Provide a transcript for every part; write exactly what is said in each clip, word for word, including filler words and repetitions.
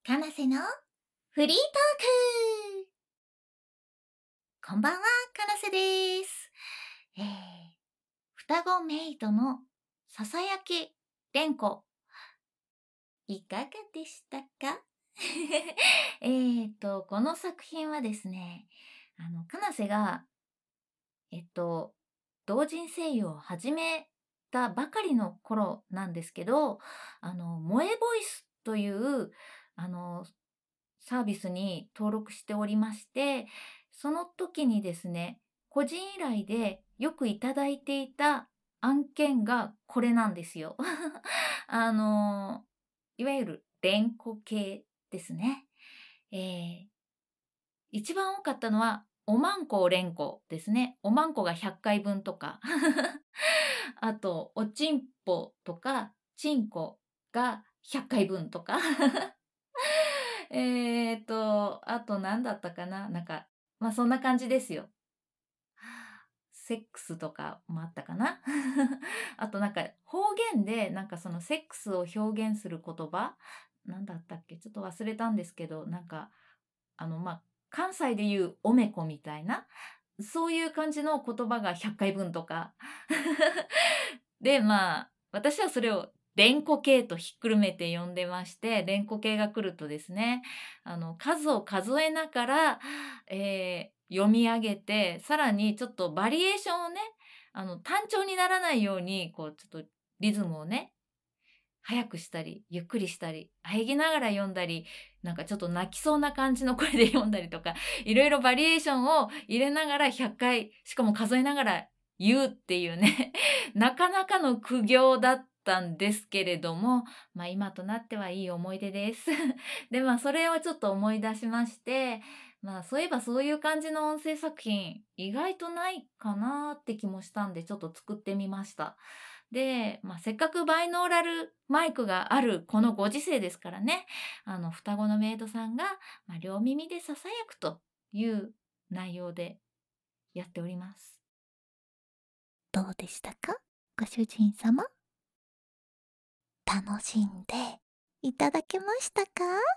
かなせのフリートーク。こんばんは、かなせです。えー、双子メイドのささやき連呼、いかがでしたか？えっと、この作品はですね、あの、かなせが、えっと、同人声優を始めたばかりの頃なんですけど、あの、萌えボイスという、あの、サービスに登録しておりまして、その時にですね、個人依頼でよくいただいていた案件がこれなんですよ。あの、いわゆる連呼系ですね。えー一番多かったのは、おまんこを連呼ですね。おまんこがひゃっかいぶんとか。あと、おちんぽとか、ちんこがひゃっかいぶんとか。えっと、あと何だったかな、なんか、ま、そんな感じですよ。セックスとかもあったかな。あとなんか方言で、なんかそのセックスを表現する言葉、なんだったっけ、ちょっと忘れたんですけど、なんか、あの、ま、関西で言うおめこみたいな、そういう感じの言葉がひゃっかいぶんとか。で、まあ、私はそれを連呼系とひっくるめて呼んでまして、連呼系が来るとですね、あの、数を数えながら、えー読み上げて、さらにちょっとバリエーションをね、あの、単調にならないように、こう、ちょっとリズムをね、早くしたり、ゆっくりしたり、喘ぎながら読んだり、なんかちょっと泣きそうな感じの声で読んだりとか、いろいろバリエーションを入れながらひゃっかい、しかも数えながら言うっていうね、なかなかの苦行だったんですけれども、まあ今となってはいい思い出です。で、まあそれをちょっと思い出しまして、まあそういえばそういう感じの音声作品意外とないかなって気もしたんでちょっと作ってみました。で、まあ、せっかくバイノーラルマイクがあるこのご時世ですからね、あの、双子のメイドさんが、まあ、両耳でささやくという内容でやっております。どうでしたか、ご主人様？楽しんでいただけましたか？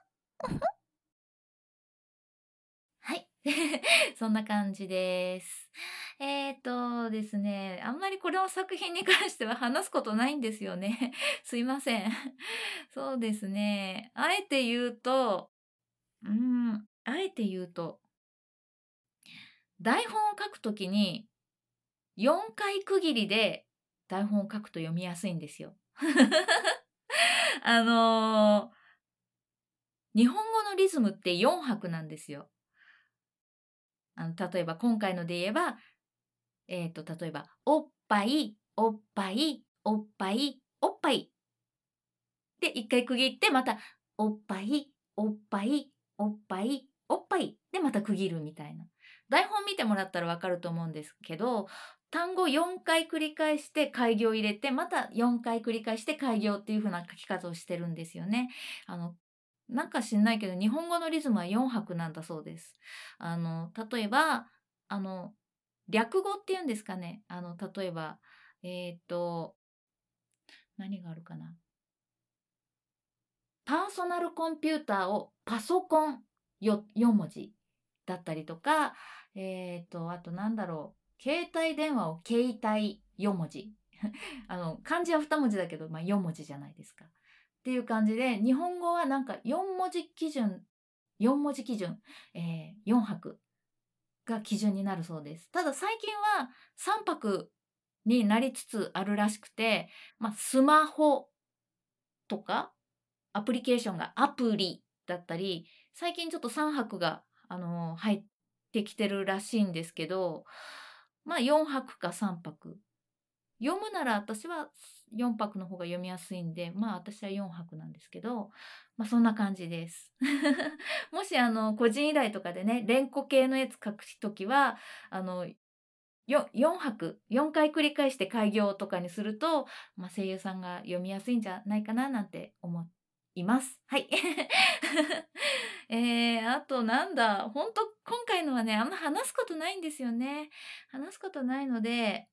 はい。そんな感じです。えっとですね、あんまりこの作品に関しては話すことないんですよね。すいません。そうですね。あえて言うと、うーん、あえて言うと、台本を書くときによんかい区切りで台本を書くと読みやすいんですよ。あの、日本語のリズムってよんはくなんですよ。あの、例えば今回ので言えば、えっと、例えば、おっぱい、おっぱい、おっぱい、おっぱい。で、いっかい区切って、また、おっぱい、おっぱい、おっぱい、おっぱい。で、また区切るみたいな。台本見てもらったらわかると思うんですけど、単語よんかい繰り返して開業入れて、またよんかい繰り返して開業っていう風な書き方をしてるんですよね。あの、なんか知んないけど、日本語のリズムはよんはくなんだそうです。あの、例えば、あの、略語っていうんですかね。あの、例えば、えっと、何があるかな。パーソナルコンピューターをパソコンよよん文字だったりとか、えっと、あとなんだろう。携帯電話を携帯よん文字。あの、漢字はに文字だけど、まあ、よん文字じゃないですか。っていう感じで、日本語はなんかよん文字基準、よん文字基準、えー、よん拍が基準になるそうです。ただ最近はさん拍になりつつあるらしくて、まあ、スマホとか、アプリケーションがアプリだったり、最近ちょっとさん拍が、あの、入ってきてるらしいんですけど、まあ、よん拍かさん拍。読むなら私はよん拍の方が読みやすいんで、まあ、私はよん拍なんですけど、まあ、そんな感じです。もし、あの、個人依頼とかでね、連呼系のやつ書くときは、あの、よよん拍、よんかい繰り返して開業とかにすると、まあ、声優さんが読みやすいんじゃないかななんて思います。はい。えー、あとなんだ、ほんと今回のはね、あんま話すことないんですよね。話すことないので、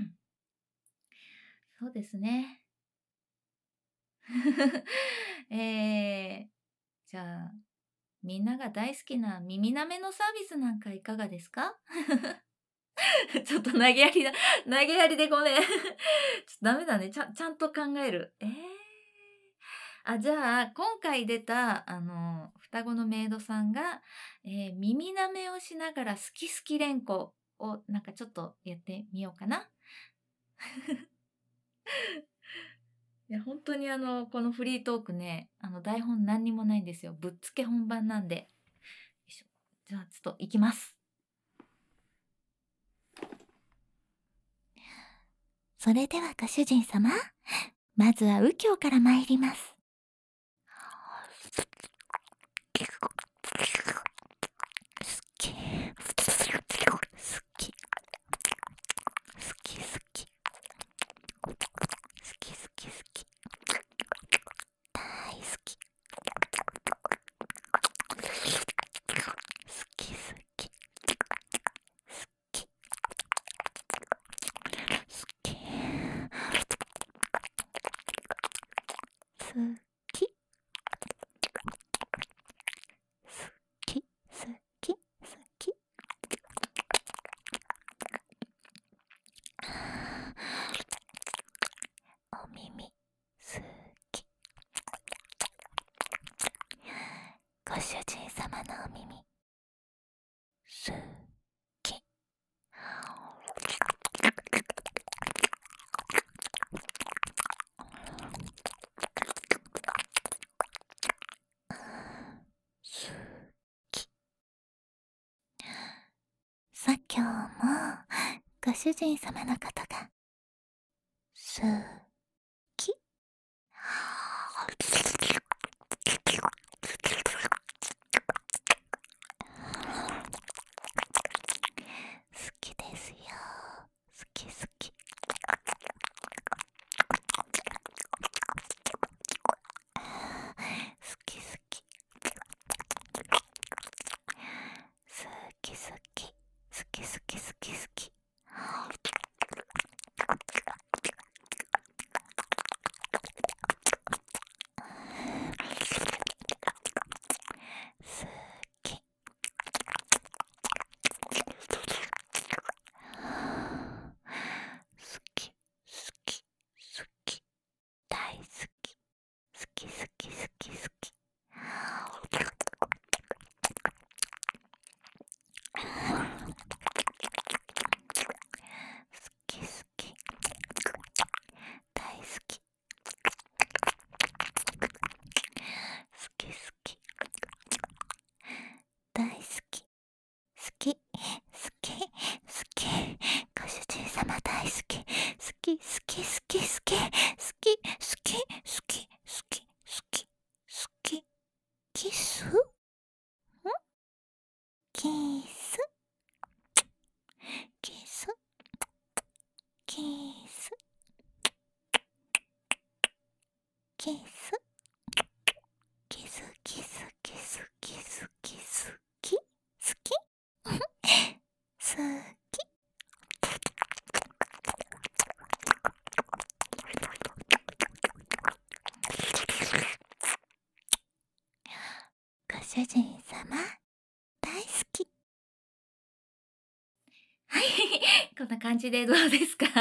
そうですね。えー、 じゃあ、みんなが大好きな耳舐めのサービスなんかいかがですか？ちょっと投げやりだ投げやりでごめん。ちょっとダメだね。ちゃんちゃんと考える。ええ。あ、じゃあ、今回出た、あの、双子のメイドさんが、えー耳舐めをしながら好き好き連呼をなんかちょっとやってみようかな。いや、本当にあの、このフリートークね、あの、台本何にもないんですよ。ぶっつけ本番なんで。よいしょ。じゃあ、ちょっと行きます。それではご主人様、まずは右京から参ります。好き。好き。好き好き。好き好き好き。大好き。好き好き。好き。好き。好き。好き。好き。好き。お耳好き。ご主人様のお耳好き。好き。さあ今日もご主人様のことが好き。好きですよ。好き好き。好き好き。好き好き。好き好き好き好き。好き。好き好き好き。大好き。好き好き好き好き。好き好き。大好き。好き好き。大好き。好き。好き。好き。ご主人様大好き。好き好き好き好き。好き好き好き好き好き好き。キス？ん？キス？キス？キス？キス？キスキスキスキスキスキ？好き？好き？ご主人様大好き。はい、こんな感じでどうですか？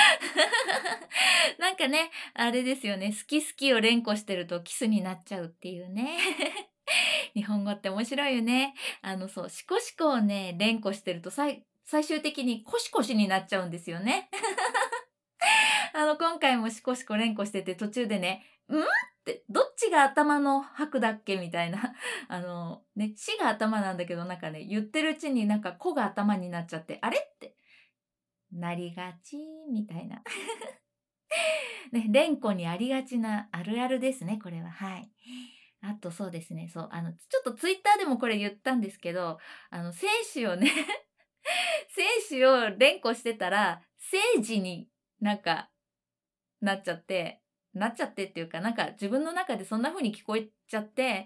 なんかね、あれですよね、好き好きを連呼してるとキスになっちゃうっていうね。日本語って面白いよね。あの、そう、シコシコをね、連呼してると、さい最終的にコシコシになっちゃうんですよね。あの、今回もシコシコ連呼してて、途中でね、「ん？」ってどっちが頭の拍だっけみたいな。あの、ね、しが頭なんだけど、なんかね、言ってるうちになんかこが頭になっちゃって、あれってなりがちみたいな。ね、連呼にありがちなあるあるですね、これは。はい。あとそうですね、そう、あの、ちょっとツイッターでもこれ言ったんですけど、あの、精子をね、精子を連呼してたら、生児になんかなっちゃって、なっちゃってっていうか、なんか自分の中でそんな風に聞こえちゃって、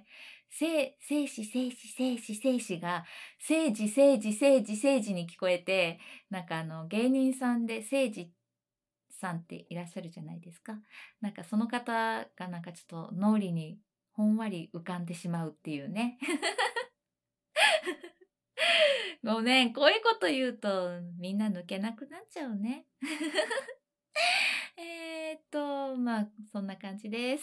せ生子生子生子生子が、生児生児生児生児に聞こえて、なんかあの、芸人さんで生児さんっていらっしゃるじゃないですか。なんかその方がなんかちょっと脳裏にほんわり浮かんでしまうっていうね。ごめん、こういうこと言うとみんな抜けなくなっちゃうね。えっと、まあ、そんな感じです。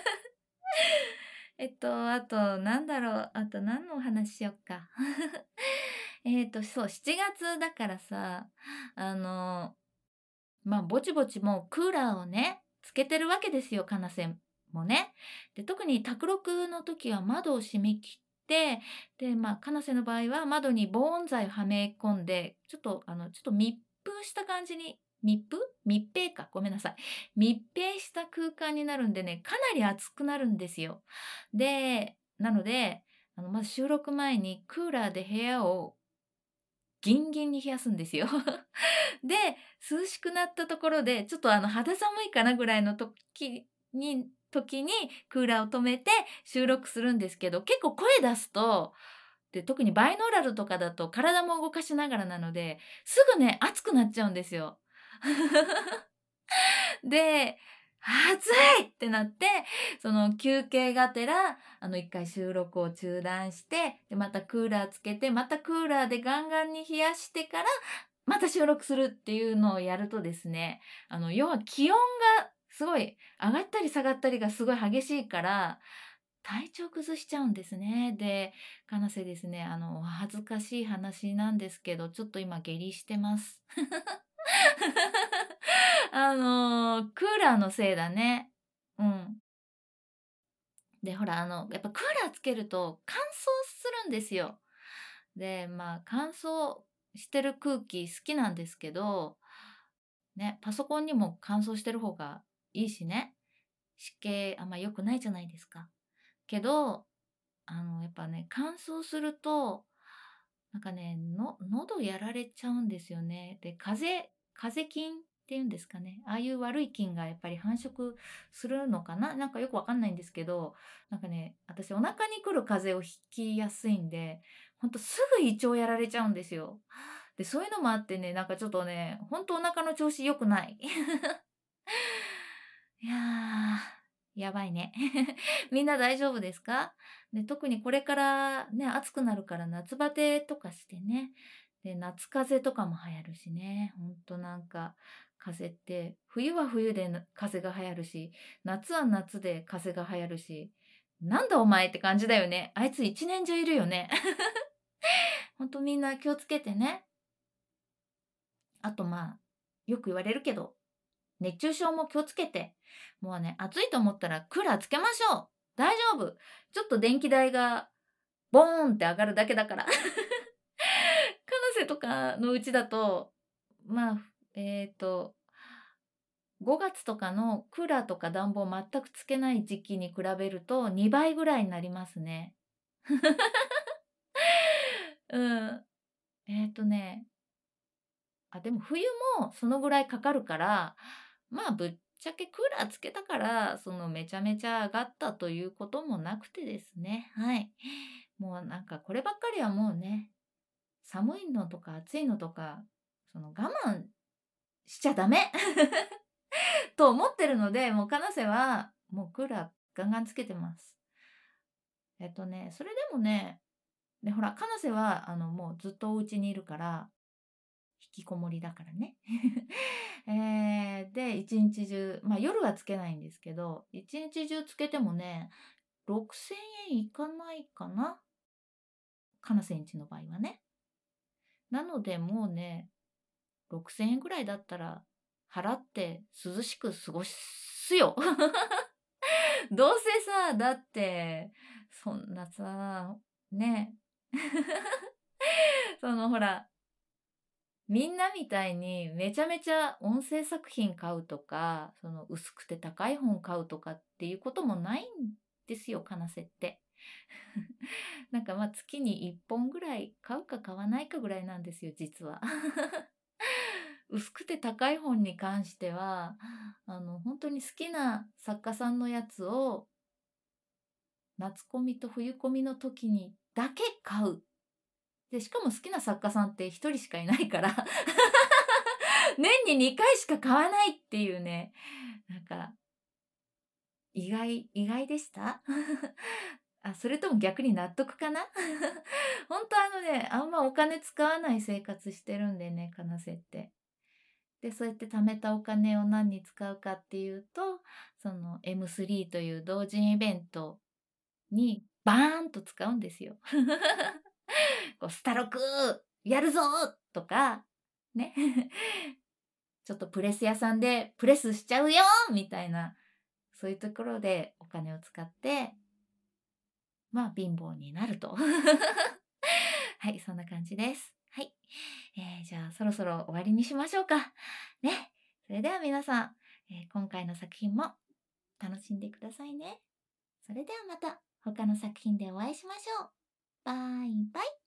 えっと、あとなんだろう、あと何のお話しよっか。えっと、そう、しちがつだからさ、あの、まあ、ぼちぼちもうクーラーをね、つけてるわけですよ、カナセもね。で、特に卓録の時は窓を閉め切って、で、まあ、カナセの場合は窓に防音材をはめ込んで、ちょっと、あの、ちょっと密封した感じに、密封密閉か。ごめんなさい。密閉した空間になるんでね、かなり暑くなるんですよ。で、なので、あの、まず収録前にクーラーで部屋をギンギンに冷やすんですよ。で、涼しくなったところで、ちょっとあの肌寒いかなぐらいの時に時にクーラーを止めて収録するんですけど、結構声出すと、で、特にバイノーラルとかだと体も動かしながらなので、すぐね、熱くなっちゃうんですよ。で、暑いってなって、その休憩がてら、あの一回収録を中断して、で、またクーラーつけて、またクーラーでガンガンに冷やしてから、また収録するっていうのをやるとですね、あの、要は気温がすごい上がったり下がったりがすごい激しいから、体調崩しちゃうんですね。で、かなせですね、あの、恥ずかしい話なんですけど、ちょっと今下痢してます。あの、クーラーのせいだね。うん。で、ほら、あの、やっぱクーラーつけると乾燥するんですよ。で、まあ、乾燥してる空気好きなんですけど、ね、パソコンにも乾燥してる方がいいしね、湿気あんま良くないじゃないですか。けど、あの、やっぱね、乾燥すると、なんかね、の喉やられちゃうんですよね。で、風邪風邪菌っていうんですかね。ああいう悪い菌がやっぱり繁殖するのかな、なんかよくわかんないんですけど、なんかね、私お腹に来る風邪をひきやすいんで、ほんとすぐ胃腸やられちゃうんですよ。で、そういうのもあってね、なんかちょっとね、ほんとお腹の調子良くない。いやー、やばいね。みんな大丈夫ですか？で、特にこれからね、暑くなるから夏バテとかしてね。で、夏風邪とかも流行るしね。ほんとなんか、風邪って、冬は冬でな風邪が流行るし、夏は夏で風邪が流行るし、なんだお前って感じだよね。あいつ一年中いるよね。ほんとみんな気をつけてね。あとまあ、よく言われるけど、熱中症も気をつけて、もうね、暑いと思ったらクーラーつけましょう。大丈夫。ちょっと電気代がボーンって上がるだけだから。カナセとかのうちだと、まあ、えっと、ごがつとかのクーラーとか暖房全くつけない時期に比べるとにばいぐらいになりますね。うん。えっとね、あ、でも冬もそのぐらいかかるから、まあ、ぶっちゃけクーラーつけたから、そのめちゃめちゃ上がったということもなくてですね、はい。もうなんかこればっかりはもうね、寒いのとか暑いのとか、その我慢しちゃダメと思ってるので、もうカナセはもうクーラーガンガンつけてます。えっとね、それでもね、で、ほら、カナセはあのもうずっとお家にいるから、引きこもりだからね。えー、で、一日中、まあ夜はつけないんですけど、一日中つけてもね、ろくせんえんいかないかな、カナセンチの場合はね。なのでもうね、ろくせんえんぐらいだったら払って涼しく過ごすよ。どうせさ、だって、そんなさ、ね。そのほら、みんなみたいにめちゃめちゃ音声作品買うとか、その薄くて高い本買うとかっていうこともないんですよ、カナセって。なんかまあ月にいっぽんぐらい買うか買わないかぐらいなんですよ、実は。薄くて高い本に関しては、あの、本当に好きな作家さんのやつを夏コミと冬コミの時にだけ買う。で、しかも好きな作家さんって一人しかいないから年ににかいしか買わないっていうね、なんか、 意外意外でした？あ、それとも逆に納得かな？ほんとあのね、あんまお金使わない生活してるんでね、カナセって。で、そうやって貯めたお金を何に使うかっていうと、その エムスリー という同人イベントにバーンと使うんですよ。こう「スタロクやるぞ！」とか、ね。ちょっとプレス屋さんでプレスしちゃうよみたいな、そういうところでお金を使って、まあ、貧乏になると。はい、そんな感じです。はい。えー、じゃあそろそろ終わりにしましょうか。ね。それでは皆さん、えー今回の作品も楽しんでくださいね。それではまた他の作品でお会いしましょう。バイバイ。